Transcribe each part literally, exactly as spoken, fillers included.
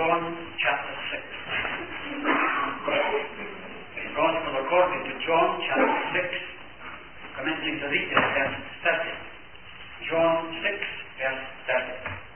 John chapter six. The Gospel according to John chapter six, commencing to read in verse thirty. John six, verse thirty.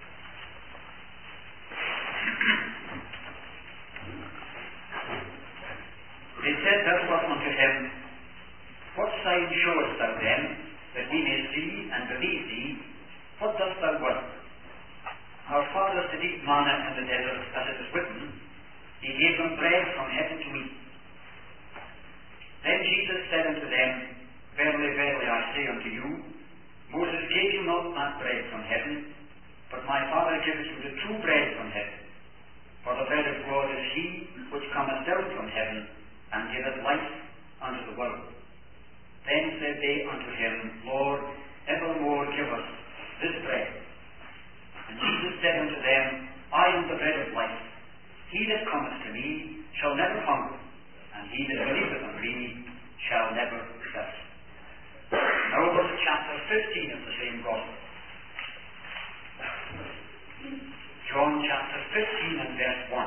They said therefore unto him, What sign showest thou them, that we may see and believe thee? What dost thou work? Our fathers did eat manna in the desert, as it is written, He gave them bread from heaven to eat. Then Jesus said unto them, Verily, verily, I say unto you, Moses gave you not that bread from heaven, but my Father giveth you the true bread from heaven. For the bread of God is he which cometh down from heaven, and giveth life unto the world. Then said they unto him, Lord, evermore give us this bread. And Jesus said unto them, I am the bread of life. He that cometh to me shall never hunger, and he that believeth on me shall never thirst. Now over to chapter fifteen of the same Gospel. John chapter fifteen and verse one.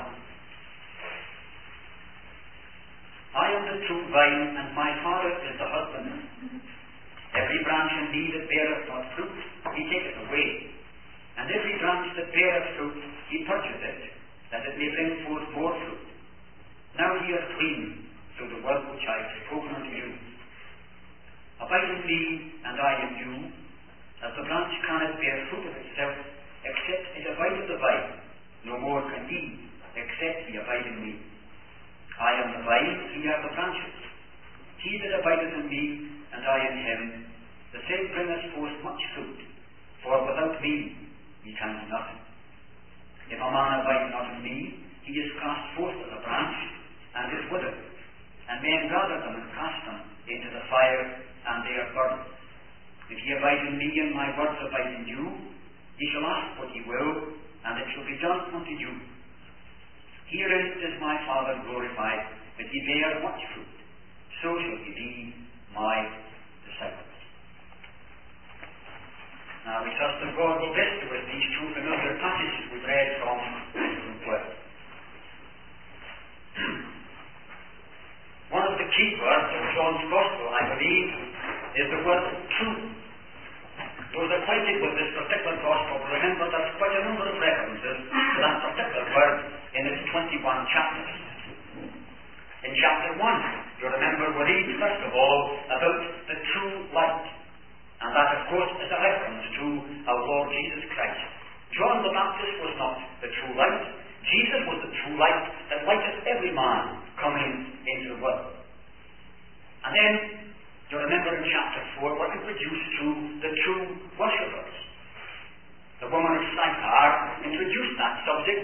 I am the true vine, and my Father is the husbandman. Every branch in me that beareth not fruit, he taketh away. And every branch that beareth fruit, he purgeth it, that it may bring forth more fruit. Now ye are clean through the word which I have spoken unto you. Abide in me, and I in you, as the branch cannot bear fruit of itself, except it abide in the vine. No more can ye, except ye abide in me. I am the vine, ye are the branches. He that abideth in me, and I in him, the same bringeth forth much fruit. For without me ye can do nothing. If a man abide not in me, he is cast forth as a branch, and is withered. And men gather them and cast them into the fire, and they are burned. If ye abide in me, and my words abide in you, ye shall ask what ye will, and it shall be done unto you. Herein is my Father glorified, that ye bear much fruit. So shall ye be my disciples. Now we trust that God will bless you with these two familiar passages we've read from the Word. One of the key words in John's Gospel, I believe, is the word true. Those acquainted with this particular Gospel remember there's quite a number of references to that particular word in its twenty-one chapters. In chapter one, you remember we read first of all about the true light. And that, of course, is a reference to our Lord Jesus Christ. John the Baptist was not the true light. Jesus was the true light that lighteth every man coming into the world. And then, you remember in chapter four, we're introduced to the true worshippers. The woman of Sychar introduced that subject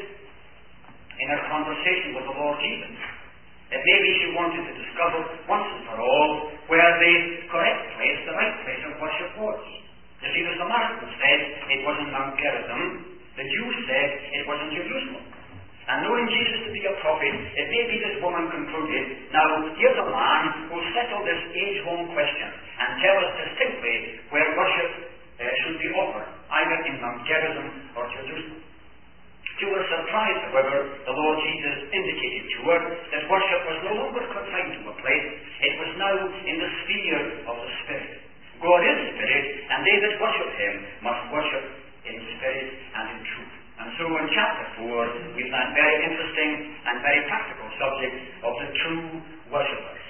in her conversation with the Lord Jesus. That maybe she wanted to discover once and for all where the correct place, the right place of worship was. You see, the Samaritan said it was in Mount Gerizim. The Jews said it was in Jerusalem. And knowing Jesus to be a prophet, it may be this woman concluded, now here's a man who settled this age-long question and tell us distinctly where worship uh, should be offered, either in Mount Gerizim or Jerusalem. To her surprise, however, the Lord Jesus indicated to her that worship was no longer confined to a place, it was now in the sphere of the Spirit. God is Spirit, and they that worship Him must worship in spirit and in truth. And so in chapter four, we've that very interesting and very practical subject of the true worshippers.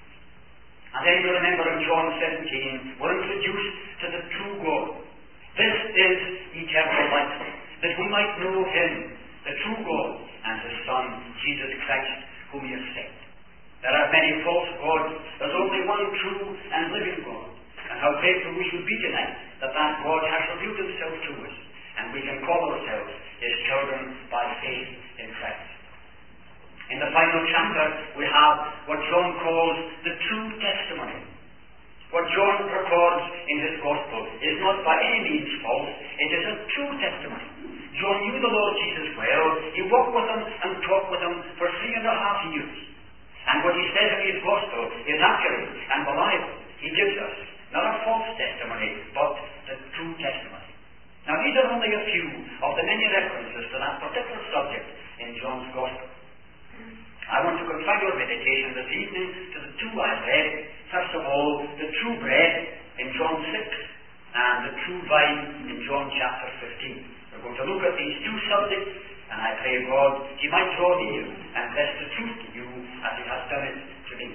And then you remember in John seventeen, we're introduced to the true God. This is eternal life, that we might know Him, the true God, and His Son, Jesus Christ, whom He has sent. There are many false gods. There's only one true and living God. And how grateful we should be tonight that that God has revealed Himself to us, and we can call ourselves His children by faith in Christ. In the final chapter, we have what John calls the true testimony. What John records in his Gospel is not by any means false, it is a true testimony. John knew the Lord Jesus well. He walked with Him and talked with Him for three and a half years. And what he says in his Gospel is accurate and reliable. He gives us not a false testimony, but the true testimony. Now these are only a few of the many references to that particular subject in John. John's Gospel. I want to confine your meditation this evening to the two I've read. First of all, the true bread in John six and the true vine in John chapter fifteen. We're going to look at these two subjects, and I pray God He might draw near and bless the truth to you as He has done it to me.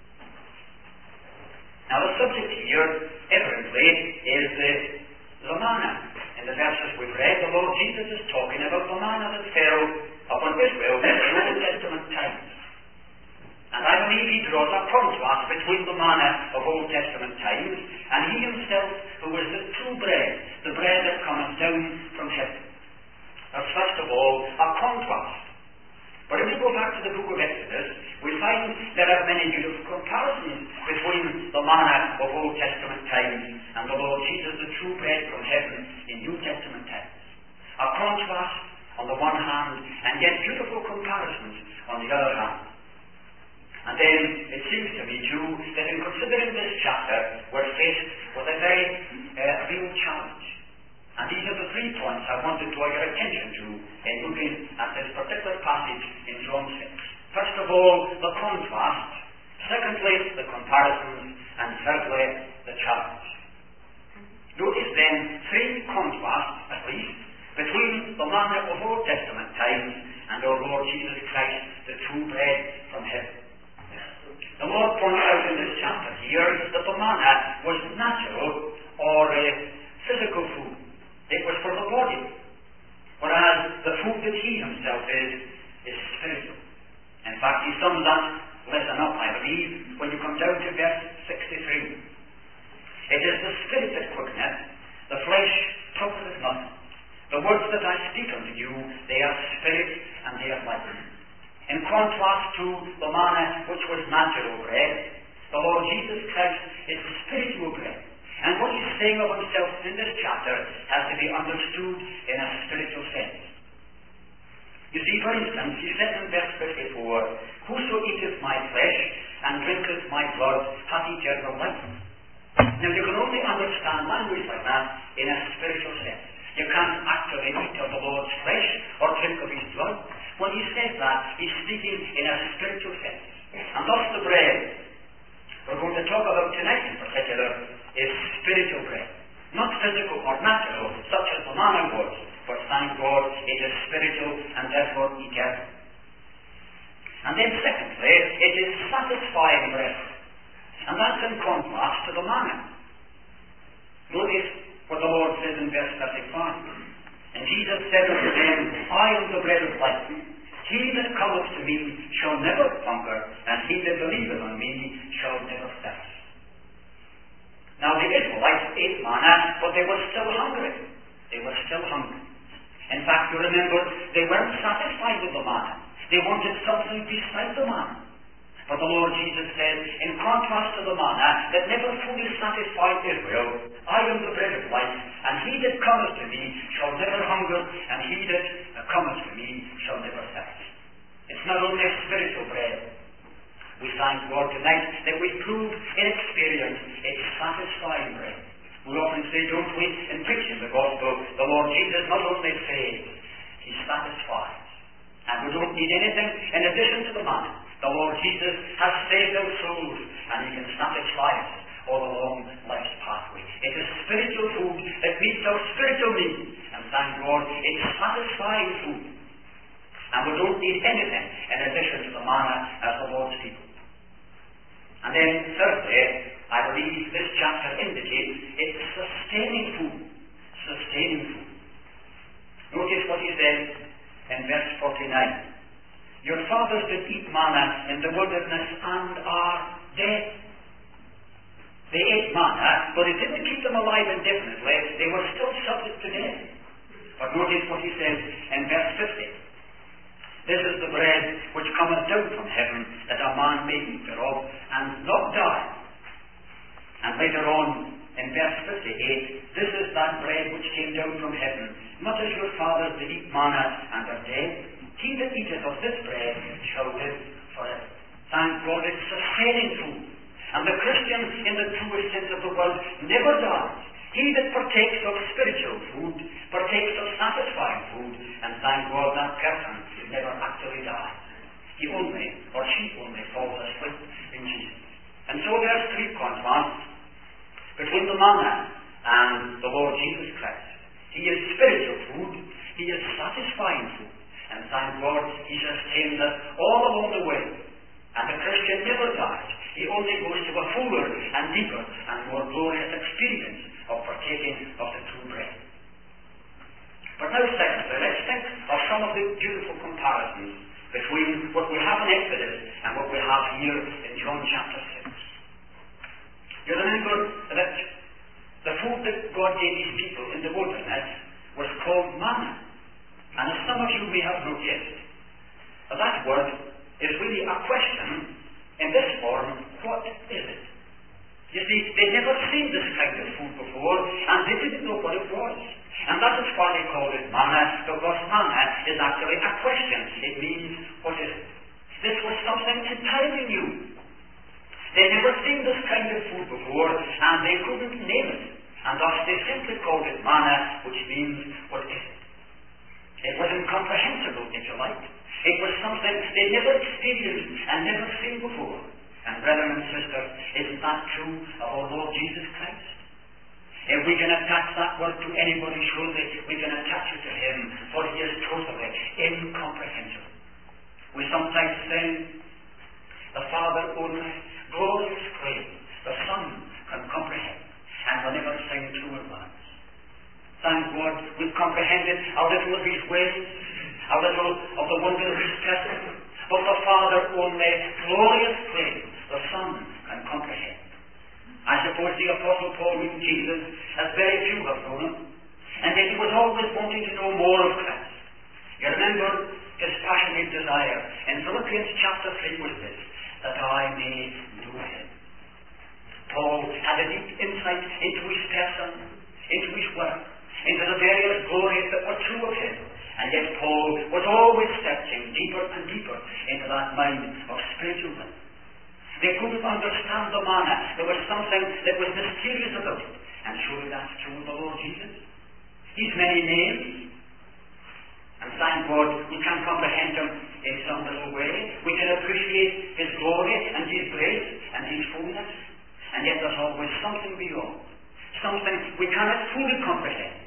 Now the subject here, evidently, is the, the manna. In the verses we've read, the Lord Jesus is talking about the manna that fell upon Israel in the Old Testament times. And I believe he draws a contrast between the manna of Old Testament times and he himself, who is the true bread, the bread that comes down from heaven. There's first of all a contrast. But if we go back to the book of Exodus, we find there are many beautiful comparisons between the manna of Old Testament times and the Lord Jesus, the true bread from heaven in New Testament times. A contrast on the one hand, and yet beautiful comparisons on the other hand. And then it seems to me too that in considering this chapter, we're faced with a very uh, real challenge. And these are the three points I want to draw your attention to in looking at this particular passage in John six. First of all, the contrast. Secondly, the comparisons. And thirdly, the challenge. Notice then three contrasts, at least, between the manna of Old Testament times and our Lord Jesus Christ, the true bread from heaven. The Lord points out in this chapter here that the manna was natural or uh, physical food. It was for the body. Whereas the food that he himself is, is spiritual. In fact, he sums that lesson up, I believe, when you come down to verse sixty-three. It is the spirit that quickeneth, the flesh profiteth nothing. The words that I speak unto you, they are spirit and they are life. In contrast to the manna which was natural bread, the Lord Jesus Christ is the spiritual bread. And what he's saying of himself in this chapter has to be understood in a spiritual sense. You see, for instance, he said in verse fifty-four, Whoso eateth my flesh and drinketh my blood hath eternal life. Now you can only understand language like that in a spiritual sense. You can't actually eat of the Lord's flesh or drink of his blood. When he says that, he's speaking in a spiritual sense. And thus the bread we're going to talk about tonight in particular is spiritual bread. Not physical or natural, such as the manna was, but thank God it is spiritual and therefore eternal. And then secondly, it is satisfying bread. And that's in contrast to the manna. Notice what the Lord says in verse thirty-five. And Jesus said unto them, I am the bread of life. He that cometh to me shall never hunger, and he that believeth on me shall never thirst. Now the Israelites ate manna, but they were still hungry. They were still hungry. In fact, you remember, they weren't satisfied with the manna. They wanted something beside the manna. But the Lord Jesus said, in contrast to the manna that never fully satisfied Israel, I am the bread of life, and he that cometh to me shall never hunger, and he that cometh to me shall never thirst. It's not only spiritual bread. We thank God tonight that we prove in experience it's satisfying bread. We often say, don't we, in preaching the gospel, the Lord Jesus not only saves, he satisfies. And we don't need anything in addition to the manna. The Lord Jesus has saved our souls, and he can satisfy us all along life's pathway. It is spiritual food that meets our spiritual needs. And thank God, it's satisfying food. And we don't need anything in addition to the manna as the Lord's people. And then thirdly, I believe this chapter indicates it's sustaining food. Sustaining food. Notice what he says in verse forty-nine. Your fathers did eat manna in the wilderness and are dead. They ate manna, but it didn't keep them alive indefinitely. They were still subject to death. But notice what he says in verse fifty. This is the bread which cometh down from heaven, that a man may eat thereof, and not die. And later on, in verse fifty-eight, this is that bread which came down from heaven, not as your fathers did eat manna and are dead. He that eateth of this bread shall live forever. Thank God, it's sustaining food. And the Christian, in the truest sense of the word, never dies. He that partakes of spiritual food, partakes of satisfying food, and thank thank God that person never actually dies. He only, or she only, falls asleep in Jesus. And so there's three contrasts between the manna and the Lord Jesus Christ. He is spiritual food. He is satisfying food. And thank God He sustains us all along the way. And the Christian never dies. He only goes to a fuller and deeper and more glorious experience of partaking of the true bread. But now secondly, let's think of some of the beautiful comparisons between what we have in Exodus and what we have here in John chapter six. You remember that the food that God gave His people in the wilderness was called manna. And as some of you may have noticed, that word is really a question in this form: what is it? You see, they'd never seen this kind of food before, and they didn't know what it was. And that is why they called it manna, because manna is actually a question. It means, what is it? This was something entirely new. They'd never seen this kind of food before, and they couldn't name it. And thus they simply called it manna, which means, what is it? It was incomprehensible, if you like. It was something they'd never experienced and never seen before. And brethren and sisters, isn't that true of our Lord Jesus Christ? If we can attach that word to anybody, surely we can attach it to Him, for He is totally incomprehensible. We sometimes sing, the Father only, glorious claim, the Son can comprehend, and will never sing truer words. Thank God we've comprehended a little of His ways, a little of the wonder of His presence, but the Father only, glorious claim, the Son can comprehend. I suppose the Apostle Paul knew Jesus as very few have known Him, and yet he was always wanting to know more of Christ. You remember his passionate desire in Philippians chapter three was this, that I may know Him. Paul had a deep insight into His person, into His work, into the various glories that were true of Him, and yet Paul was always searching deeper and deeper into that mind of spiritual life. They couldn't understand the manna. There was something that was mysterious about it. And surely that's true of the Lord Jesus. His many names. And thank God we can comprehend Him in some little way. We can appreciate His glory and His grace and His fullness. And yet there's always something beyond. Something we cannot fully comprehend.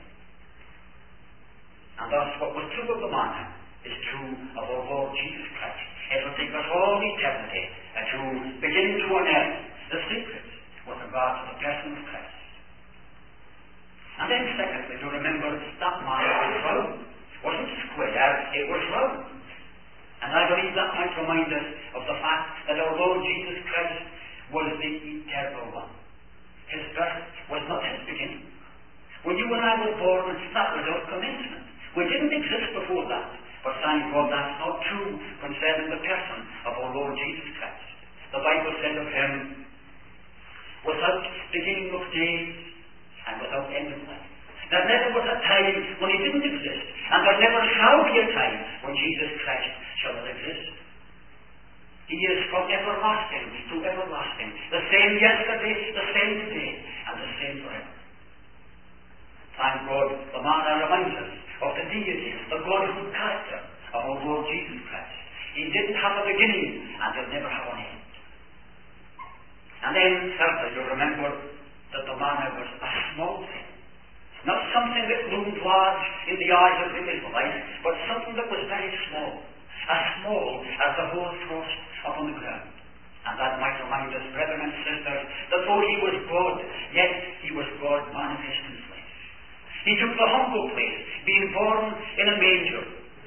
And thus what was true of the manna is true of our Lord Jesus Christ. It will take us all eternity uh, to beginning to unearth the secrets with regard to the person of Christ. And then secondly, to remember that manna was round. It wasn't square, it was round. And I believe that might remind us of the fact that our Lord Jesus Christ was the eternal one. His birth was not His beginning. When you and I were born, that was our commencement. We didn't exist before that. But thank God that's not true concerning the person of our Lord Jesus Christ. The Bible said of Him, without beginning of days and without end of life. There never was a time when He didn't exist, and there never shall be a time when Jesus Christ shall not exist. He is from everlasting to everlasting, the same yesterday, the same today, and the same forever. Thank God, the manna reminds us of the deity, the Godhood character of our Lord Jesus Christ. He didn't have a beginning, and He'll never have an end. And then, thirdly, you remember that the manna was a small thing. Not something that loomed large in the eyes of the Israelites, but something that was very small. As small as the whole frost upon the ground. And that might remind us, brethren and sisters, that though He was God, yet He was God manifest in flesh. He took the humble place, being born in a manger.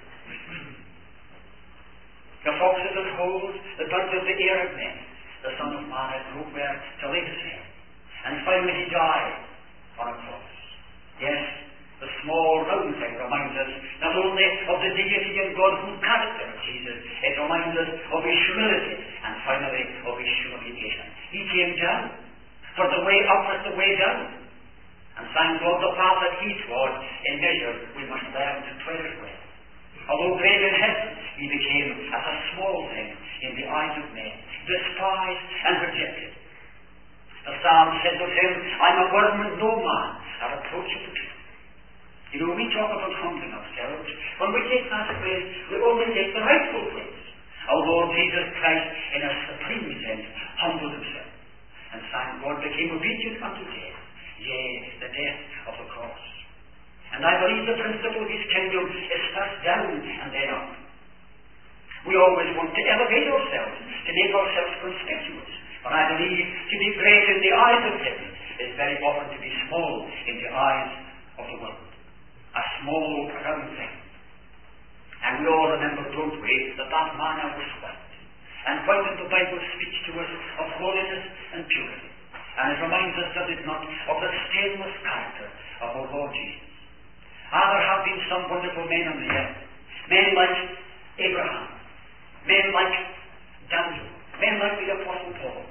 The foxes had holes, the birds of the air had nests. The Son of Man had nowhere to lay His head. And finally He died on a cross. Yes, the small round thing reminds us not only of the deity and Godhood character of Jesus, it reminds us of His humility and finally of His humiliation. He came down, for the way up was the way down. And thank God the path that He trod, in measure we must learn to tread His way. Although great in heaven, He became as a small thing in the eyes of men, despised and rejected. The psalm says of Him, I'm a worm and no man, a reproach of the truth. You know, we talk about humbling ourselves, When we take that place, we only take the rightful place. Our Lord Jesus Christ, in a supreme sense, humbled himself, and thank God became obedient unto death, yea, the death of the cross. And I believe the principle of his kingdom is first down and then up. We always want to elevate ourselves, to make ourselves conspicuous. But I believe to be great in the eyes of heaven is very often to be small in the eyes of the world. A small, round thing. And we all remember, don't we, that that manna was white. And white in the Bible speaks to us of holiness and purity. And it reminds us, does it not, of the stainless character of our Lord Jesus. Ah, there have been some wonderful men on the earth. Men like Abraham. Men like Daniel. Men like the Apostle Paul.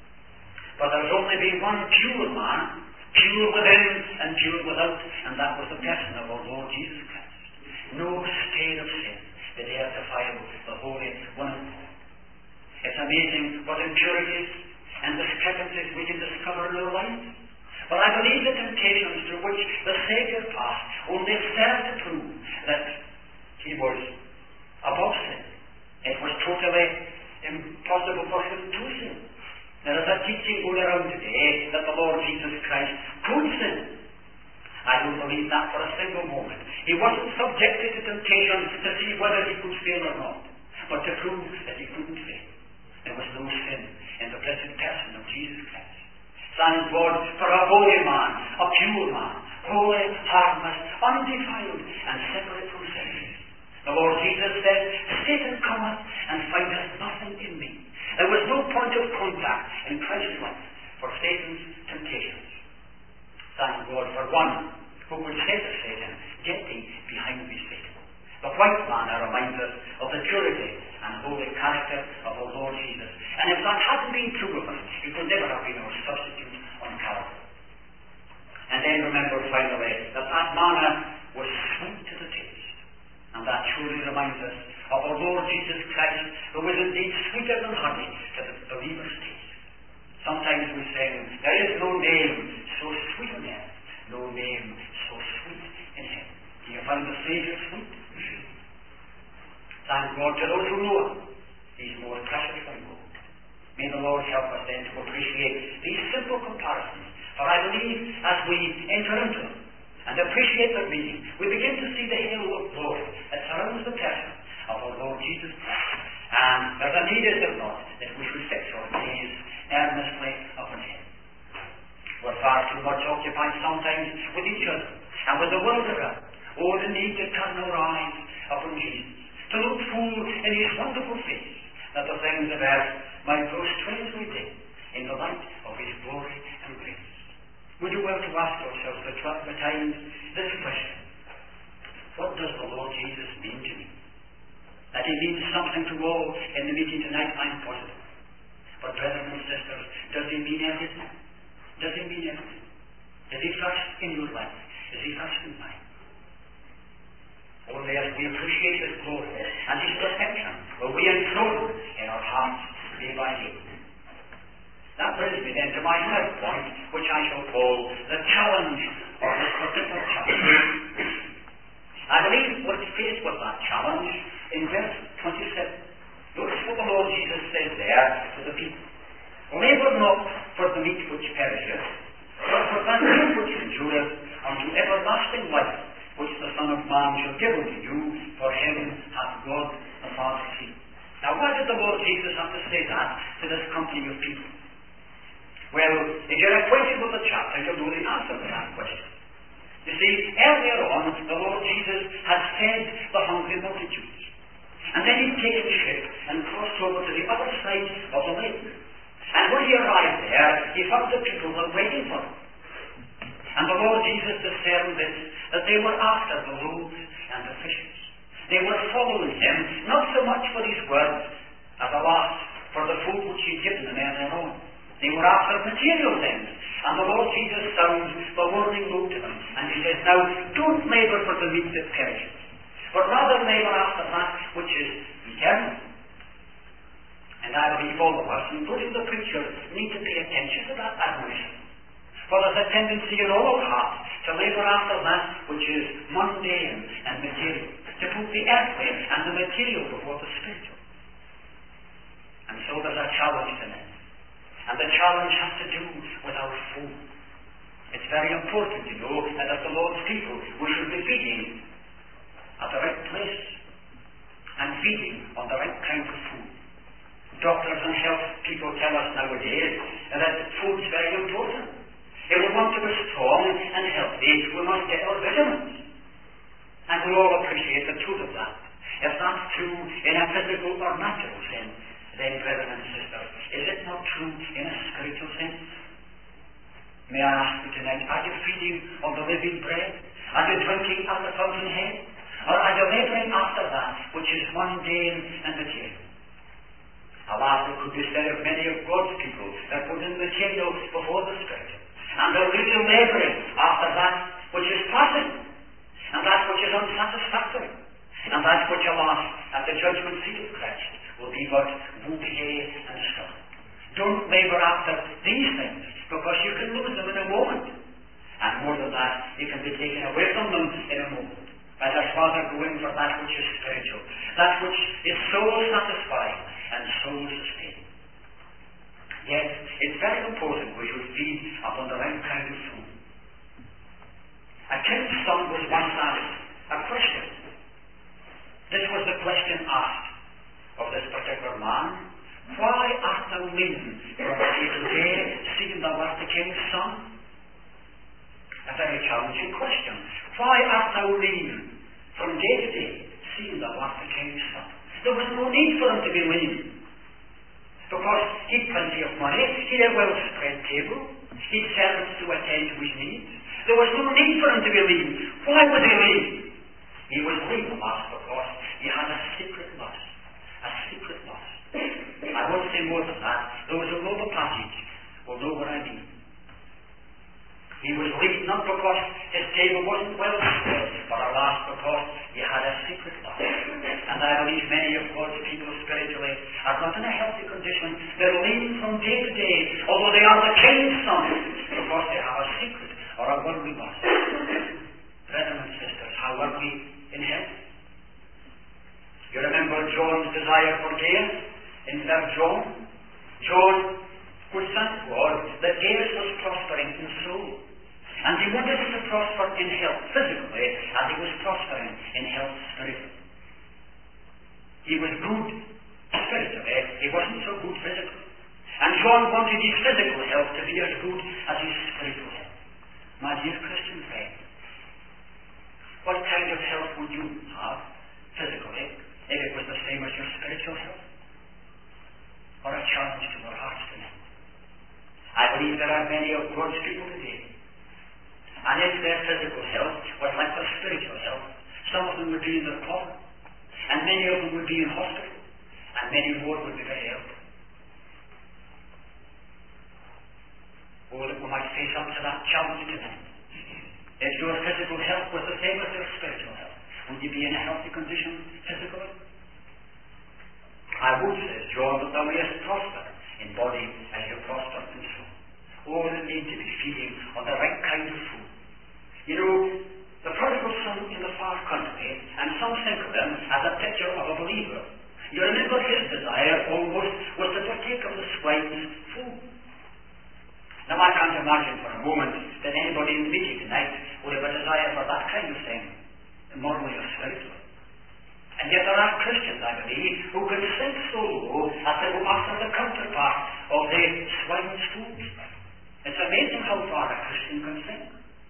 But there's only been one pure man, pure within and pure without, and that was the person of our Lord Jesus Christ. No stain of sin that dare defile the Holy One of God. It's amazing what impurities and discrepancies we can discover in our lives. But I believe the temptations through which the Saviour passed only served to prove that he was above sin. It was totally impossible for him to sin. There is a teaching going around today that the Lord Jesus Christ could sin. I don't believe that for a single moment. He wasn't subjected to temptation to see whether he could fail or not, but to prove that he couldn't fail. There was no sin in the blessed person of Jesus Christ. Thank God for a holy man, a pure man, holy, harmless, undefiled, and separate from sinners. The Lord Jesus said, Satan cometh and findeth nothing in me. There was no point of contact in Christ's life for Satan's temptations. Thank God for one who would say to Satan, get thee behind me, Satan. The white manna reminds us of the purity and holy character of our Lord Jesus. And if that hadn't been true of us, he could never have been our substitute on Calvary. And then remember finally that that manna was sweet to the taste. And that truly reminds us of our Lord Jesus Christ, who is indeed sweeter than honey to the believer's taste. Sometimes we sing, there is no name so sweet on earth, no name so sweet in heaven. Do you find the Saviour sweet? Thank God to those who know him. He's more precious than gold. May the Lord help us then to appreciate these simple comparisons. For I believe as we enter into them and appreciate their meaning, we begin to see the halo of glory that surrounds the person of our Lord Jesus Christ. And there's a need, is there not, that we should fix our gaze earnestly upon him. We're far too much occupied sometimes with each other and with the world around. Oh, the need to turn our eyes upon Jesus, to look full in his wonderful face, that the things of earth might grow strangely dim in the light of his glory and grace. We do well to ask ourselves at times this question: what does the Lord Jesus mean to me? That he means something to all in the meeting tonight, I'm positive. But brothers and sisters, does he mean everything? Does he mean everything? Is he first in your life? Is he first in mine? Only as we appreciate his glory and his perfection will we enthrone in our hearts day by day. That brings me then to my third point, which I shall call the challenge of this particular chapter. I believe we're faced with that challenge in verse twenty-seven. Notice what the Lord Jesus says there to the people. Labour not for the meat which perisheth, but for that meat which endureth unto everlasting life, which the Son of Man shall give unto you, for him hath God the Father seen. Now why did the Lord Jesus have to say that to this company of people? Well, if you're acquainted with the chapter, you'll know the answer to that question. You see, earlier on, the Lord Jesus had fed the hungry multitudes. And then he'd taken ship and crossed over to the other side of the lake. And when he arrived there, he found the people were waiting for him. And the Lord Jesus discerned this, that they were after the loaves and the fishes. They were following him, not so much for his words, as alas, for the food which he'd given them earlier on. They were after material things. And the Lord Jesus sounds the warning note to them. And he says, now, don't labour for the meat that perishes, but rather labour after that which is eternal. And I believe all of us, including the preacher, need to pay attention to that admonition. For there's a tendency in all our hearts to labour after that which is mundane and material. to put the earthly and the material before the spiritual. And so there's a challenge tonight. And the challenge has to do with our food. It's very important to know that as the Lord's people, we should be feeding at the right place and feeding on the right kind of food. Doctors and health people tell us nowadays that food is very important. If we want to be strong and healthy, we must get our vitamins. And we all appreciate the truth of that. If that's true in a physical or natural sense, then, brethren and sisters, is it not true in a spiritual sense? May I ask you tonight, are you feeding on the living bread? Are you drinking at the fountainhead? Or are you labouring after that which is mundane and material? Alas, it could be said of many of God's people that put in material before the Spirit, and they're really labouring after that which is passing, and that which is unsatisfactory, and that which, alas, at the judgment seat of Christ will be but wood, hay, and straw. Don't labour after these things, because you can lose them in a moment. And more than that, you can be taken away from them in a moment. Let us rather go in for that which is spiritual, that which is soul satisfying and soul sustaining. Yes, it's very important we should feed upon the right kind of food. A king's son was once asked a question. This was the question asked of this particular man. Why art thou lean from day to day, seeing thou art the king's son? A very challenging question. Why art thou lean from day to day, seeing thou art the king's son? There was no need for him to be lean, because he'd plenty of money, he'd a well-spread table, he'd servants to attend to his needs. There was no need for him to be lean. Why was he lean? He was lean, alas, because he had a secret lust. A secret lust. I won't say more than that. Those who know the passage will know what I mean. He was lean not because his table wasn't well spread, but alas, because he had a secret lust. And I believe many of God's people spiritually are not in a healthy condition. They're lean from day to day, although they are the king's sons, because they have a secret or a worldly lust. Brethren and sisters, how are we in heaven? You remember John's desire for Gaius in Third John? John would thank God that Gaius was prospering in soul. And he wanted him to prosper in health physically, as he was prospering in health spiritually. He was good spiritually, he wasn't so good physically. And John wanted his physical health to be as good as his spiritual health. My dear Christian friend, what kind of health would you have physically if it was the same as your spiritual health? Or a challenge to our hearts tonight. I believe there are many of God's people today, and if their physical health was like their spiritual health, some of them would be in their closet, and many of them would be in hospital, and many more would be very ill. Oh, that we might face up to that challenge tonight. If your physical health was the same as your spiritual health, would you be in a healthy condition physically? I would, says John, that thou mayest prosper in body as you prosper in soul. Oh, they need to be feeding on the right kind of food. You know, the prodigal son in the far country, and some think of him as a picture of a believer. You remember his desire almost was to partake of the swine's food. Now, I can't imagine for a moment that anybody in the meeting tonight would have a desire for that kind of thing, morally or spiritually. And yet there are Christians, I believe, who can sink so low as to go after the counterpart of the swine's food. It's amazing how far a Christian can sink.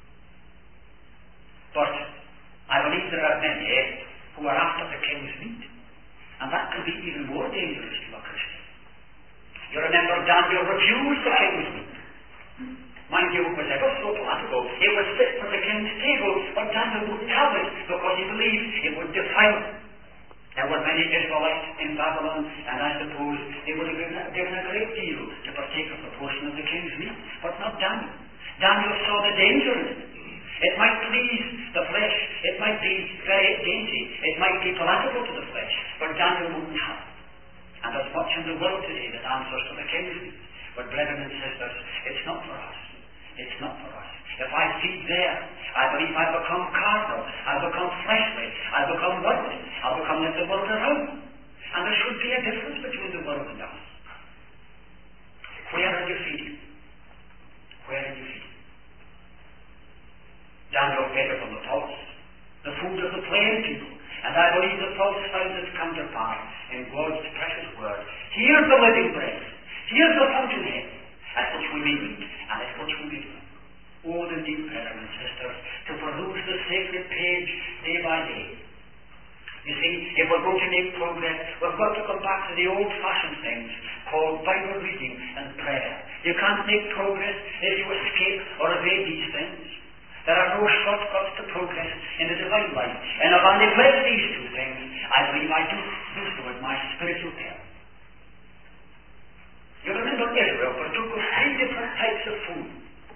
But I believe there are many who are after the king's meat, and that can be even more dangerous to a Christian. You remember Daniel refused the king's meat. Mind you, it was ever so political. It was fit for the king's table, but Daniel wouldn't have it because he believed it would defile him. There were many Israelites in Babylon, and I suppose they would have given, given a great deal to partake of the portion of the king's meat, but not Daniel. Daniel saw the danger in it. It might please the flesh, it might be very dainty, it might be palatable to the flesh, but Daniel wouldn't have it. And there's much in the world today that answers to the king's meat. But brethren and sisters, it's not for us. It's not for us. If I feed there, I believe I become carnal, I become fleshly, I become worldly, I become like the world around me. And there should be a difference between the world and us. Where are you feeding? Where are you feeding? Daniel fed upon the pulse, the food of the plain people. And I believe the pulse found its counterpart in God's precious word. Here's the living bread. Here's the fountainhead at which we may eat and at which we may drink. Oh, the need, brethren and sisters, to peruse the sacred page day by day. You see, if we're going to make progress, we've got to come back to the old-fashioned things called Bible reading and prayer. You can't make progress if you escape or evade these things. There are no shortcuts to progress in the divine life. And if I neglect these two things, I believe I do, do so with my spiritual peril. You remember Israel partook of three different types of food.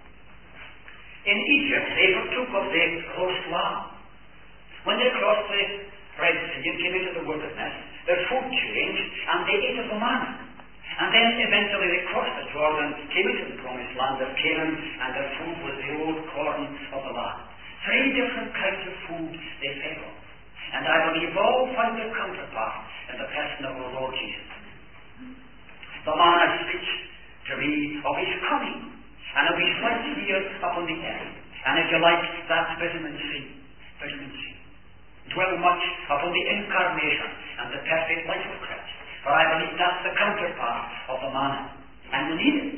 In Egypt, they partook of the roast lamb. When they crossed the Red Sea and came into the wilderness, their food changed and they ate of the manna. And then eventually they crossed the Jordan, came into the promised land of Canaan, and their food was the old corn of the land. Three different kinds of food they fed on. And I believe all found their counterpart in the person of our Lord Jesus. The manna speaks to me of his coming, and of his life here upon the earth. And if you like, that's vitamin C. Vitamin C. Dwell much upon the incarnation and the perfect life of Christ. For I believe that's the counterpart of the manna. And we need it.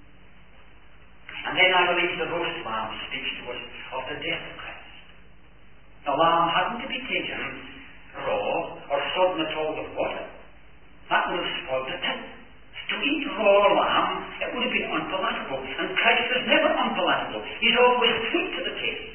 And then I believe the roast lamb speaks to us of the death of Christ. The lamb hadn't to be taken raw or sodden at all with water. That would have spoiled the taste. To eat raw lamb, it would have been unpalatable. And Christ is never unpalatable. He's always sweet to the taste.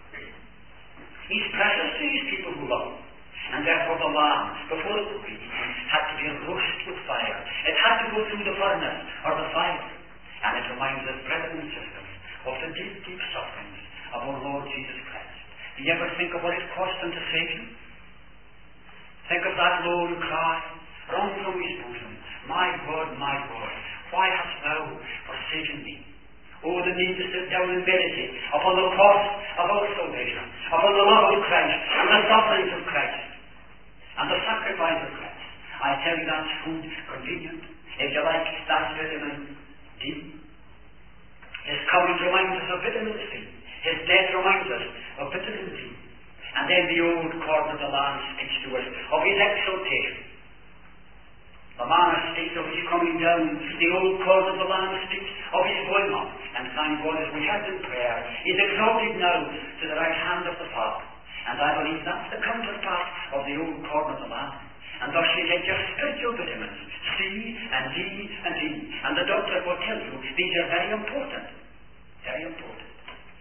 He's precious to his people who love him. And therefore the lamb, before it could be eaten, had to be roasted with fire. It had to go through the furnace or the fire. And it reminds us, brothers and sisters, of the deep, deep sufferings of our Lord Jesus Christ. Do you ever think of what it cost him to save you? Think of that lone cry, wrung from his bosom, My God, my God, why hast thou forsaken me? Oh, the need to sit down and meditate upon the cost of our salvation, upon the love of Christ, and the sufferings of Christ, and the sacrifice of Christ. I tell you, that's food convenient. If you like, that's vitamin D. His coming reminds us of vitamin C. His death reminds us of vitamin D. And then the old corn of the land speaks to us of his exaltation. The manna speaks of his coming down. The old corn of the land speaks of his going up. And thank God, as we had in prayer, he's exalted now to the right hand of the Father. And I believe that's the counterpart of the old corn of the land. And thus you get your spiritual vitamins, C and D and E. And the doctor will tell you these are very important. Very important.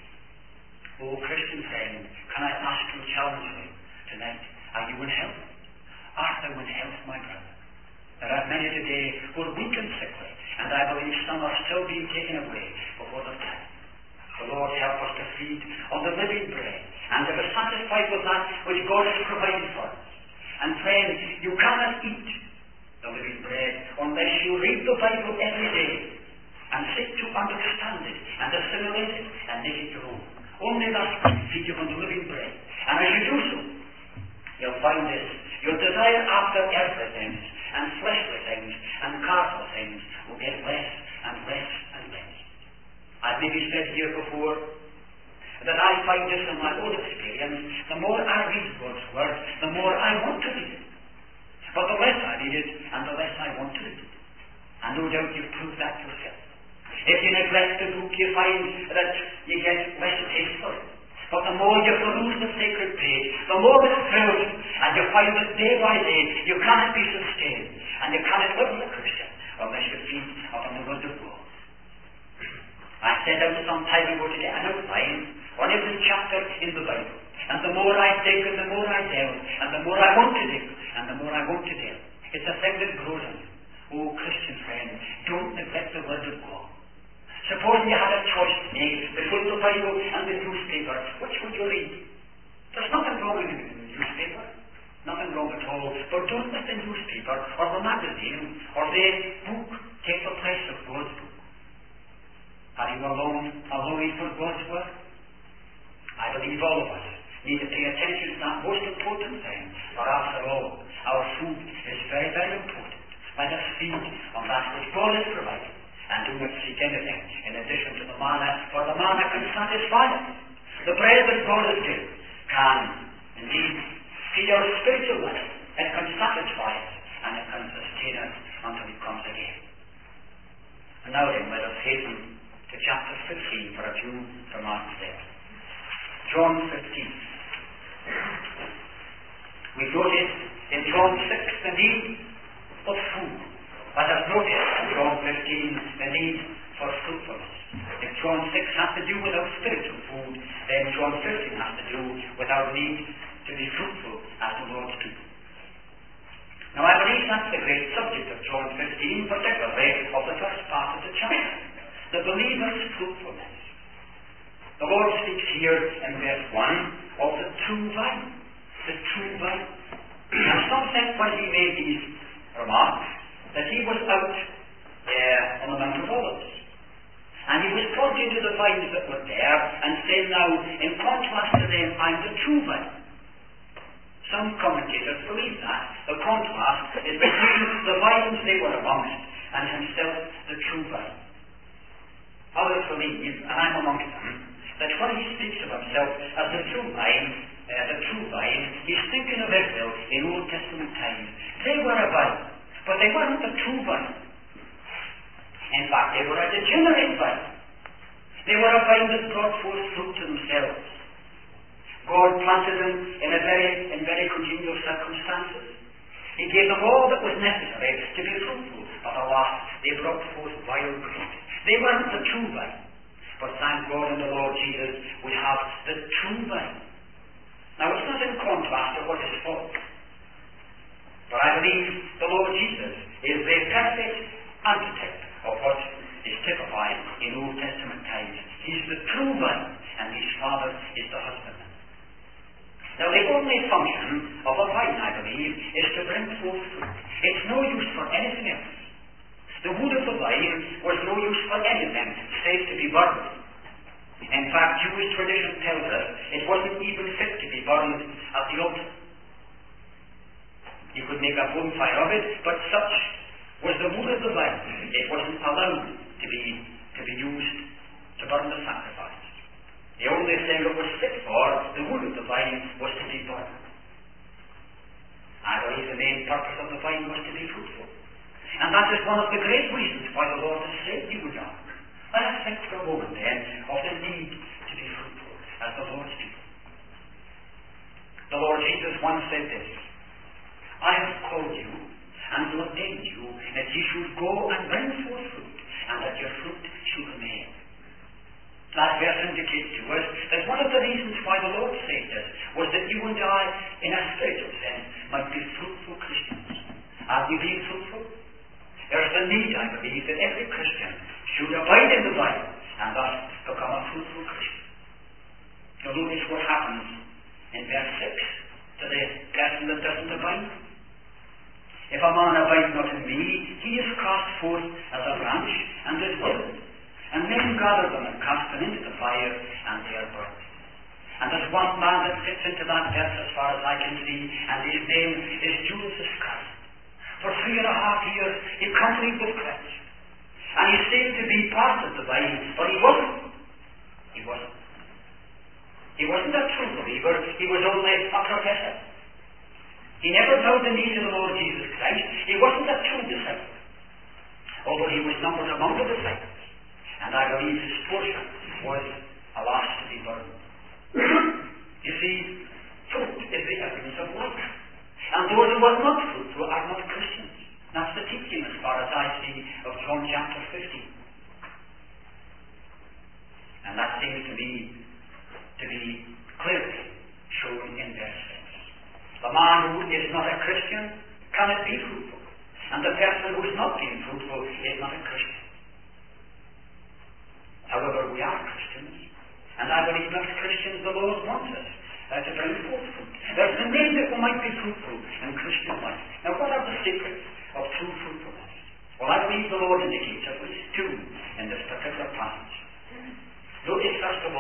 Oh, Christian friend, can I ask you, challenge you tonight? Are you in health? Art thou in health, my brother? There are many today who are weak and sickly, and I believe some are still being taken away before their time. The Lord help us to feed on the living bread, and to be satisfied with that which God has provided for us. And friend, you cannot eat the living bread unless you read the Bible every day, and seek to understand it, and assimilate it, and make it your own. Only thus can you feed upon the living bread. And as you do so, you'll find this. Your desire after earthly things, and fleshly things, and carnal things will get less and less and less. I've maybe said here before that I find this in my own experience. The more I read God's Word, the more I want to read it. But the less I read it, and the less I want to read it. And no doubt you've proved that yourself. If you neglect the book, you find that you get less taste for it. But the more you peruse the sacred page, the more it thrills you, and you find that day by day you cannot be sustained, and you cannot live as a Christian unless you feed upon the Word of God. I set out some time ago to get an outline on every chapter in the Bible, and the more I dig and the more I delve, and the more I want to dig, and the more I want to delve, it's a thing that grows on you. Oh, Christian friend, don't neglect the Word of God. Suppose you had a choice to make between the Bible and the newspaper. Which would you read? There's nothing wrong in the newspaper. Nothing wrong at all. But don't let the newspaper or the magazine or the book take the place of God's book. Are you alone, alone for God's work? I believe all of us need to pay attention to that most important thing, for after all, our food is very, very important. Let us feed on that which God has provided, and do not seek anything in addition to the manna, for the manna can satisfy us. The bread that God has given can indeed feed our spiritual life. It can satisfy us, and it can sustain us until He comes again. And now then, let us hasten to chapter fifteen for a few remarks there. John fifteen. We've noticed in John six the need of food. Let us notice in John fifteen the need for fruitfulness. If John six has to do with our spiritual food, then John fifteen has to do with our need to be fruitful as the Lord's people. Now I believe that's the great subject of John fifteen, particularly of the first part of the chapter, the believer's fruitfulness. The Lord speaks here in verse one of the true vine, the true vine. And some think when he made these remarks that he was out there on the Mount of Olives, and he was pointing to the vines that were there and saying, now, in contrast to them, I'm the true vine. Some commentators believe that. The contrast is between the vines they were amongst and himself, the true vine. Others believe, and I'm amongst them, that when he speaks of himself as the true vine, uh, the true vine, he's thinking of Israel in Old Testament times. They were a vine, but they weren't the true vine. In fact, they were a degenerate vine. They were a vine that brought forth fruit to themselves. God planted them in a very, in very congenial circumstances. He gave them all that was necessary to be fruitful, but alas, they brought forth vile grapes. They weren't the true vine. But thank God in the Lord Jesus we have the true vine. Now it's not in contrast to what is false. But I believe the Lord Jesus is the perfect antitype of what is typified in Old Testament times. He's the true vine, and his father is the husbandman. Now the only function of a vine, I believe, is to bring forth fruit. It's no use for anything else. The wood of the vine was no use for anything save to be burned. In fact, Jewish tradition tells us it wasn't even fit to be burned at the altar. You could make a bonfire of it, but such was the wood of the vine. It wasn't allowed to be to be used to burn the sacrifice. The only thing it was fit for, the wood of the vine, was to be burned. I believe the main purpose of the vine was to be fruitful. And that is one of the great reasons why the Lord has saved you and I. Let us think for a moment then of the need to be fruitful as the Lord's people. The Lord Jesus once said this, I have called you and ordained you that ye should go and bring forth fruit, and that your fruit should remain. That verse indicates to us that one of the reasons why the Lord saved us was that you and I, in a spiritual sense, might be fruitful Christians. Are we being fruitful? There is a need, I believe, that every Christian should abide in the vine and thus become a fruitful Christian. Now notice what happens in verse six to the person that doesn't abide. If a man abide not in me, he is cast forth as a branch and is withered. And men gather them and cast them into the fire, and they are burnt. And there's one man that fits into that verse as far as I can see, and his name is Judas Iscariot. For three and a half years he accompanied with Christ. And he seemed to be part of the vine, but he wasn't. He wasn't. He wasn't a true believer, he was only a professor. He never bowed the knee to the Lord Jesus Christ. He wasn't a true disciple, although he was numbered among the disciples. And I believe his portion was, alas, to be burned. You see, fruit is the evidence of life. And those who are not fruitful are not Christians. That's the teaching as far as I see of John chapter fifteen. And that seems to me to be clearly shown in verse six. The man who is not a Christian cannot be fruitful. And the person who is not being fruitful is not a Christian. However, we are Christians, and I believe as Christians the Lord wants us uh, to bring forth fruit. There's the need that we might be fruitful in Christian life. Now, what are the secrets of true fruitfulness? Well, I believe the Lord indicates at least two in this particular passage.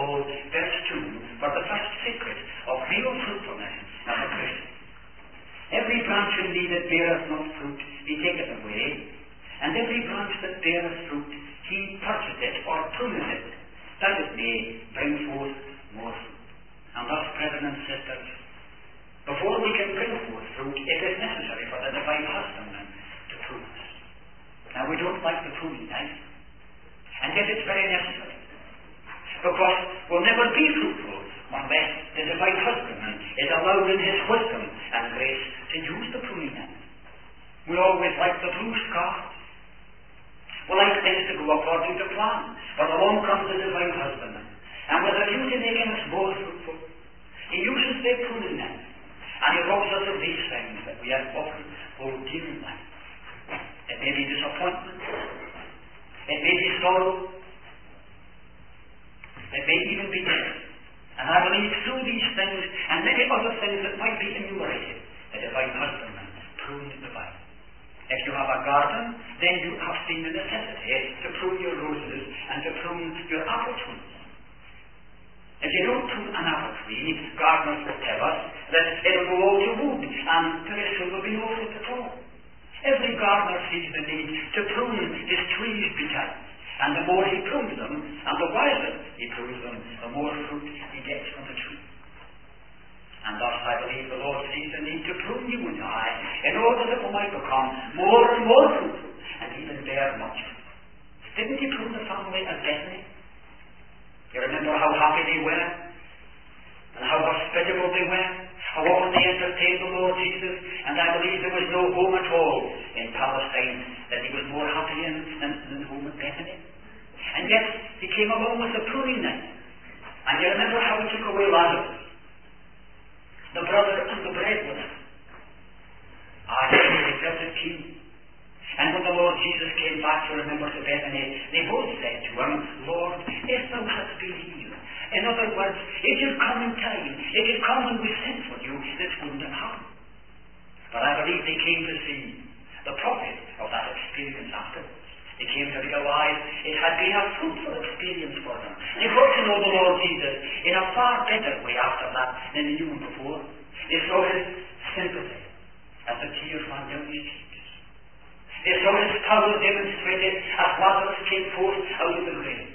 called verse two for the first secret of real fruitfulness of a Christian. Every branch in me that beareth not fruit, he taketh away, and every branch that beareth fruit, he purgeth it or pruneth it, that it may bring forth more fruit. And thus, brethren and sisters, before we can bring forth fruit, it is necessary for the divine husbandman to prune us. Now, we don't like the pruning knife, and yet it's very necessary, because we'll never be fruitful unless the divine husbandman is allowed in his wisdom and grace to use the pruning knife. We always like the blue scarf. We like things to go according to plan, but along comes the divine husbandman, and with a view to making us more fruitful, he uses the pruning knife, and he robs us of these things that we have often hold dear in life. It may be disappointment, it may be sorrow, it may even be death. And I believe through these things and many other things that might be enumerated, the divine husbandman pruned the vine. If you have a garden, then you have seen the necessity to prune your roses and to prune your apple trees. If you don't prune an apple tree, gardeners will tell us that it will go all to wood, and very soon there will be no fruit at all. Every gardener sees the need to prune his trees betimes, and the more he prunes them, and the wiser he prunes them, the more fruit he gets from the tree. And thus I believe the Lord sees the need to prune you and I, in order that we might become more and more fruitful, and even bear much fruit. Didn't he prune the family of Bethany? You remember how happy they were, and how hospitable they were, how often they entertained the Lord Jesus, and I believe there was no home at all in Palestine that he was more happy in than, than home at Bethany. And yet, he came along with the pruning knife. And you remember how he took away Lazarus, the brother and the breadwinner. Ah, he felt it keen. And when the Lord Jesus came back to remember to Bethany, they both said to him, Lord, if thou hadst believed. In other words, if you'd come in time, if you'd come when we sent for you, this wouldn't have happened. But I believe they came to see the profit of that experience afterwards. They came to realize it had been a fruitful experience for them. They got to know the Lord Jesus in a far better way after that than they knew him before. They saw his sympathy as the tears ran down his cheeks. They saw his power demonstrated as Lazarus came forth out of the grave.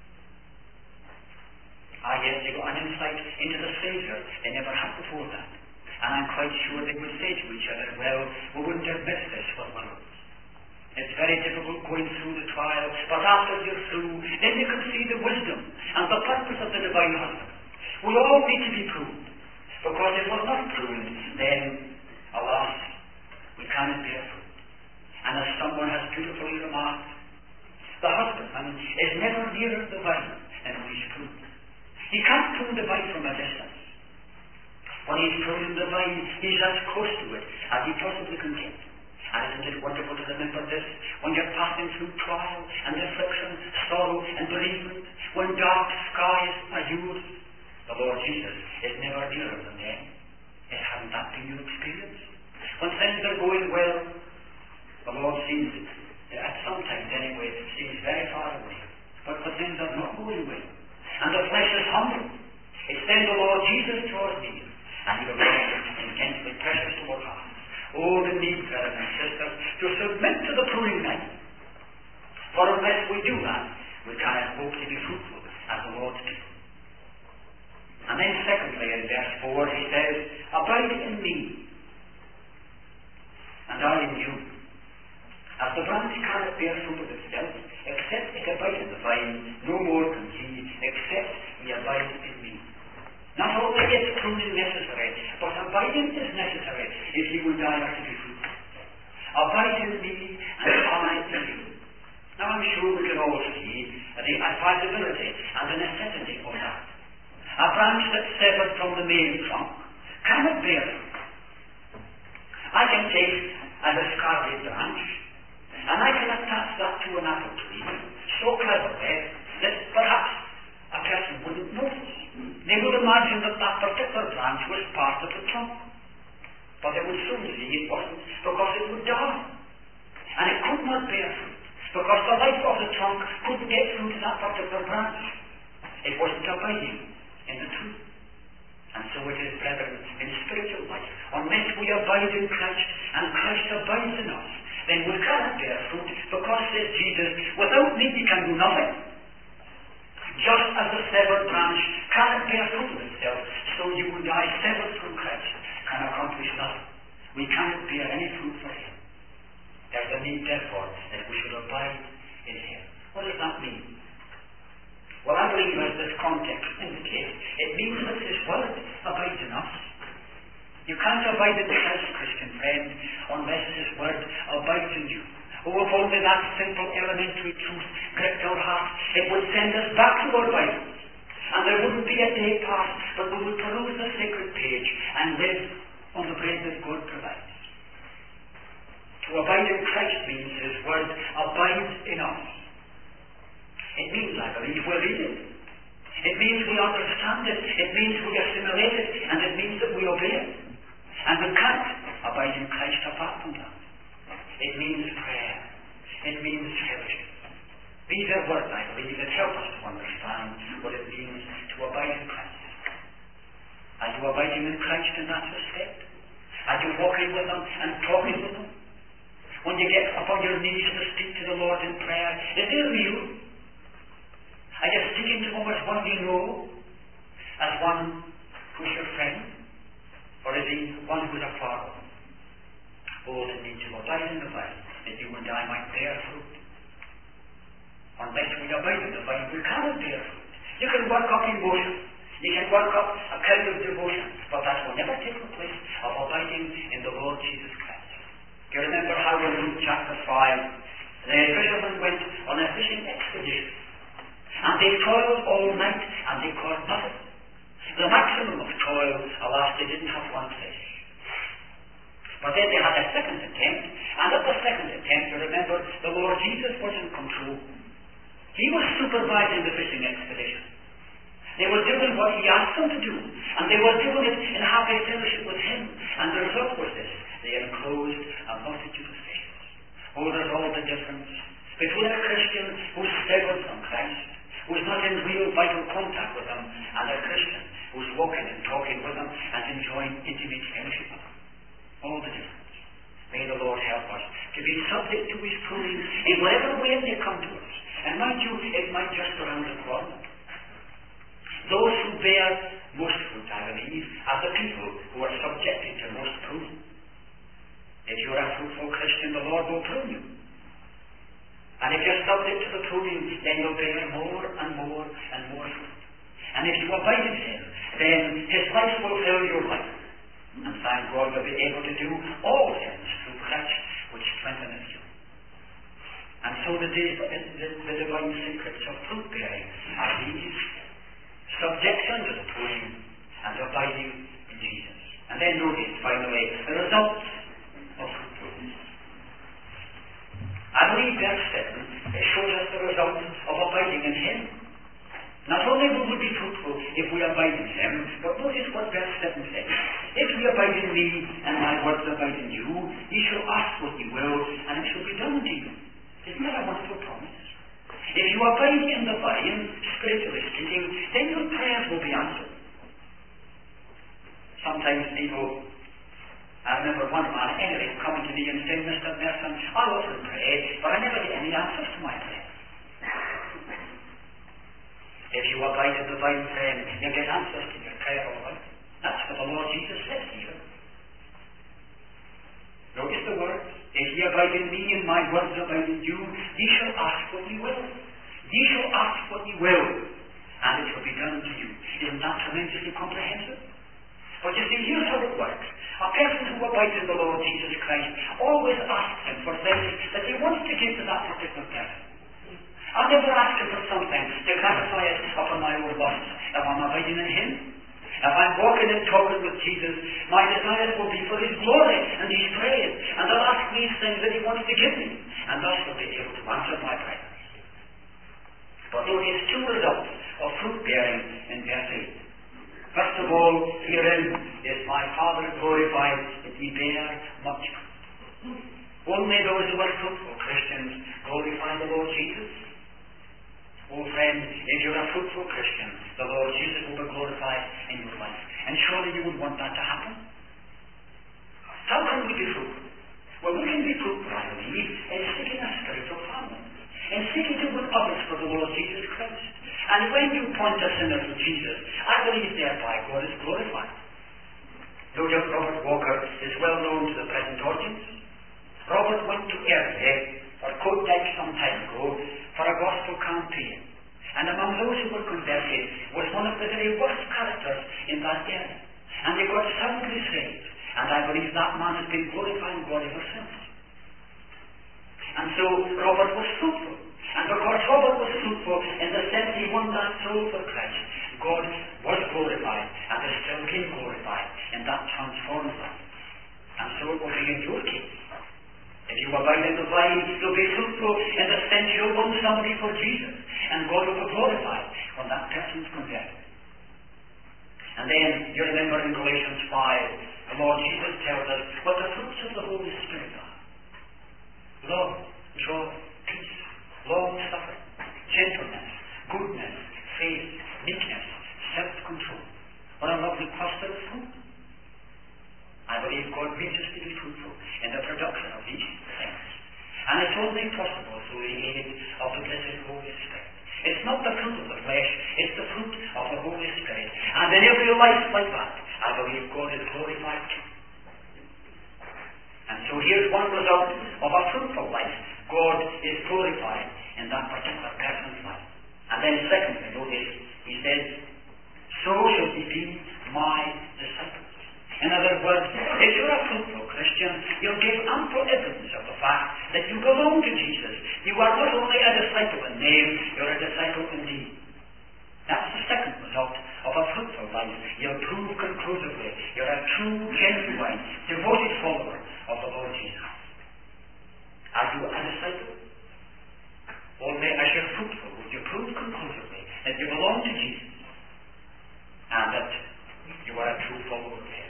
Ah, yes, they got an insight into the Saviour they never had before that. And I'm quite sure they would say to each other, well, we wouldn't have missed this for worlds. It's very difficult going through the trial, but after you're through, then you can see the wisdom and the purpose of the divine husband. We all need to be pruned, because if we're not pruned, then, alas, we cannot bear fruit. And as someone has beautifully remarked, the husbandman is never nearer the vine than when he's pruned. He can't prune the vine from a distance. When he's pruning the vine, he's as close to it as he possibly can get. And isn't it wonderful to remember this when you're passing through trial and affliction, sorrow and bereavement, when dark skies are yours? The Lord Jesus is never nearer than them. It hasn't that been your experience? When things are going well, the Lord seems, at some times anyway, seems very far away. But when things are not going well, and the flesh is humble, it's then the Lord Jesus draws near, and he becomes intensely precious to our hearts. Oh, the need, brothers and sisters, to submit to the pruning knife. For unless we do that, we cannot hope to be fruitful as the Lord's people. And then secondly, in verse four, he says, abide in me, and I in you. As the branch cannot bear fruit of itself, except it abide in the vine, no more can he, except he abide in me. Not only is pruning necessary, but abiding is necessary if you and I are to be fruitful. Abide in me, and I in you. Now I'm sure we can all see the advisability and the necessity of that. A branch that's severed from the main trunk cannot bear fruit. I can take a discarded branch, and I can attach that to an apple tree so cleverly that perhaps a person wouldn't notice. They would imagine that that particular branch was part of the trunk. But they would soon see it wasn't, because it would die. And it could not bear fruit, because the life of the trunk couldn't get through to that particular branch. It wasn't abiding in the truth. And so it is, brethren, in spiritual life. Unless we abide in Christ, and Christ abides in us, then we cannot bear fruit, because, says Jesus, without me you can do nothing. Just as a severed branch cannot bear fruit of itself, so you and I, severed from Christ, can accomplish nothing. We cannot bear any fruit for Him. There's a need, therefore, that we should abide in Him. What does that mean? Well, I believe, as this context indicates, it means that His Word abides in us. You can't abide in Christ, Christian friend, unless His Word abides in you. Oh, if only that simple elementary truth gripped our hearts, it would send us back to our Bibles. And there wouldn't be a day past, but we would peruse the sacred page and live on the bread that God provides. To abide in Christ means His Word abides in us. It means, I believe, we read it. It means we understand it. It means we assimilate it. And it means that we obey it. And we can't abide in Christ apart from that. It means prayer. It means fellowship. These are words, I believe, that help us to understand what it means to abide in Christ. Are you abiding in Christ in that respect? Are you walking with Him and talking with Him? When you get upon your knees to speak to the Lord in prayer, is it real? Are you speaking to Him as one you know? As one who's your friend? Or is He one who's a father? Oh, that need to abide in the vine, that you and I might bear fruit. Unless we abide in the vine, we cannot bear fruit. You can work up emotion. You can work up a kind of devotion, but that will never take the place of abiding in the Lord Jesus Christ. Do you remember how in Luke chapter five, the fishermen went on a fishing expedition? And they toiled all night, and they caught nothing. The maximum of toil, alas, they didn't have one fish. But then they had a second attempt, and at the second attempt, you remember, the Lord Jesus was in control. He was supervising the fishing expedition. They were doing what He asked them to do, and they were doing it in happy fellowship with Him. And the result was this: they enclosed a multitude of fishes. Oh, there's all the difference between a Christian who's severed from Christ, who's not in real vital contact with Him, and a Christian who's walking and talking with Him and enjoying intimate fellowship with Him. All the difference. May the Lord help us to be subject to His pruning in whatever way they come to us. And mind you, it might just go around the corner. Those who bear most fruit, I believe, are the people who are subjected to most pruning. If you're a fruitful Christian, the Lord will prune you. And if you're subject to the pruning, then you'll bear more and more and more fruit. And if you abide in Him, then His life will fill your life. And thank God you'll be able to do all things through Christ, which strengtheneth you. And so the, the, the, the divine secrets of fruit bearing are these: subjection to the pruning and abiding in Jesus. And then notice, finally, the results of fruitfulness. I believe verse seven, it shows us the result of abiding in Him. Not only will we be fruitful if we abide in Him, but notice what verse seven says. If ye abide in me, and my words abide in you, ye shall ask what ye will, and it shall be done unto you. Isn't that a wonderful promise? If you abide in the vine, spiritually speaking, then your prayers will be answered. Sometimes people, I remember one man, anyway, coming to me and saying, Mister Merson, I often pray, but I never get any answers to my prayers. If you abide in the vine, friend, you'll get answers to your prayer, all right. That's what the Lord Jesus said here. Notice the words: if ye abide in me, and my words abide in you, ye shall ask what ye will. Ye shall ask what ye will, and it shall be done unto you. Isn't that tremendously comprehensive? But you see, here's how it works. A person who abides in the Lord Jesus Christ always asks Him for things that he wants to give to that particular person. I never ask Him for something to gratify us upon my own lusts. If I'm abiding in Him, if I'm walking and talking with Jesus, my desires will be for His glory and His praise, and I'll ask these things that He wants to give me, and thus He'll be able to answer my prayers. But notice two results of fruit bearing in verse eight. First of all, herein is my Father glorified, that ye bear much fruit. Only those who are fruitful Christians glorify the Lord Jesus. Oh friend, if you're a fruitful Christian, the Lord Jesus will be glorified in your life. And surely you would want that to happen. How can we be fruitful? Well, we can be fruitful, I believe, in seeking a spiritual family, in seeking to win others for the Lord Jesus Christ. And when you point a sinner to Jesus, I believe thereby God is glorified. No doubt Robert Walker is well known to the present audience. Robert went to Erie, or Coatdyke some time ago, for a gospel campaign. And among those who were converted was one of the very worst characters in that area. And they got soundly saved. And I believe that man has been glorifying God ever since. And so Robert was fruitful. And because Robert was fruitful in the sense he won that soul for Christ, God was glorified and is still being glorified in that transformed life. And so it will be in your case. If you abide in the vine, you'll be fruitful in the sense you'll win somebody for Jesus. And God will be glorified when that person's converted. And then, you remember in Galatians five, the Lord Jesus tells us what the fruits of the Holy Spirit are. Love, joy, peace, long-suffering, gentleness, goodness, faith, meekness, self-control. What a lovely cluster of fruit. I believe God means us to be fruitful in the production of these things. And it's only possible through the aid of the blessed Holy Spirit. It's not the fruit of the flesh, it's the fruit of the Holy Spirit. And in every life like that, I believe God is glorified too. And so here's one result of a fruitful life. God is glorified in that particular person's life. And then secondly, notice, he says, so shall ye be my disciples. In other words, if you're a fruitful Christian, you'll give ample evidence of the fact that you belong to Jesus. You are not only a disciple in name, you're a disciple in deed. That's the second result of a fruitful life. You'll prove conclusively you're a true, genuine, devoted follower of the Lord Jesus. Are you a disciple? Only as you're fruitful will you prove conclusively that you belong to Jesus and that you are a true follower of Him.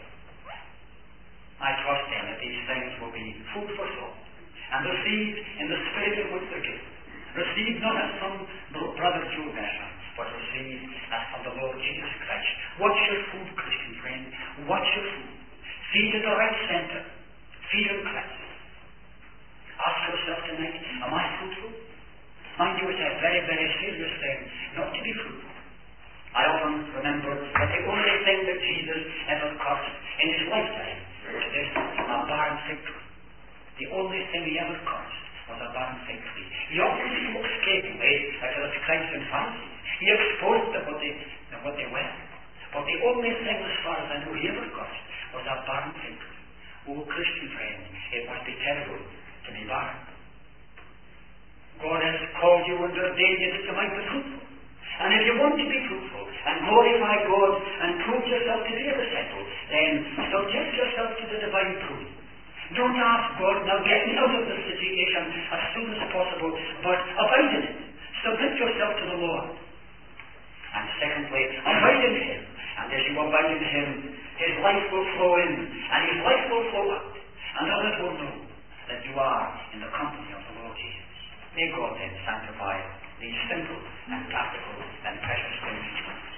I trust then that these things will be food for thought and received in the spirit in which they're given. Received not as from Brother Joe Gresham, but received as from the Lord Jesus Christ. What's your food, Christian friend? What's your food? Feed in the right centre. Feed in Christ. Ask yourself tonight, am I fruitful? Mind you, it's a very, very serious thing not to be fruitful. I often remember that the only thing that Jesus ever cursed in his lifetime was this, a barren fig tree. The only thing he ever cursed was a barren fig tree. He often spoke scathingly as to the scribes and Pharisees. He exposed them what they, what they were. But the only thing, as far as I know, he ever cursed was a barren fig tree. Oh, Christian friend, it must be terrible to be barren. God has called you and ordained you that you might be fruitful. And if you want to be fruitful and glorify God and prove yourself to be a disciple, then subject yourself to the divine pruning. Don't ask God, now get me out of this situation as soon as possible, but abide in it. Submit yourself to the Lord. And secondly, abide in Him. And as you abide in Him, His life will flow in, and His life will flow out. And others will know that you are in the company of the Lord Jesus. May God then sanctify these simple and practical and precious things.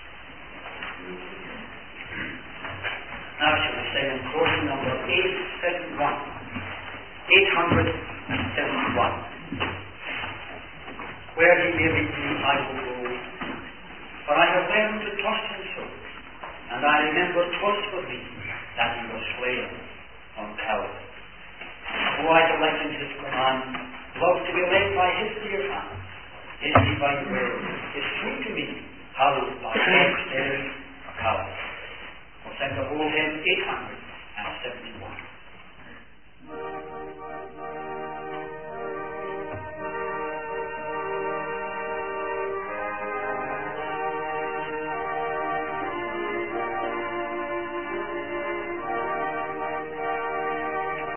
Now shall we sing in chorus number eight seventy-one. eight seventy-one. Where He may lead me, I will go. For I have learned to trust Him so, and I remember 'twas for me that He was slain on Calvary. Oh, I delight in His command, love to be led by His dear hand. His divine will is sweet to me, hallowed by God's stairs of Calvary. We'll sing the whole hymn eight hundred.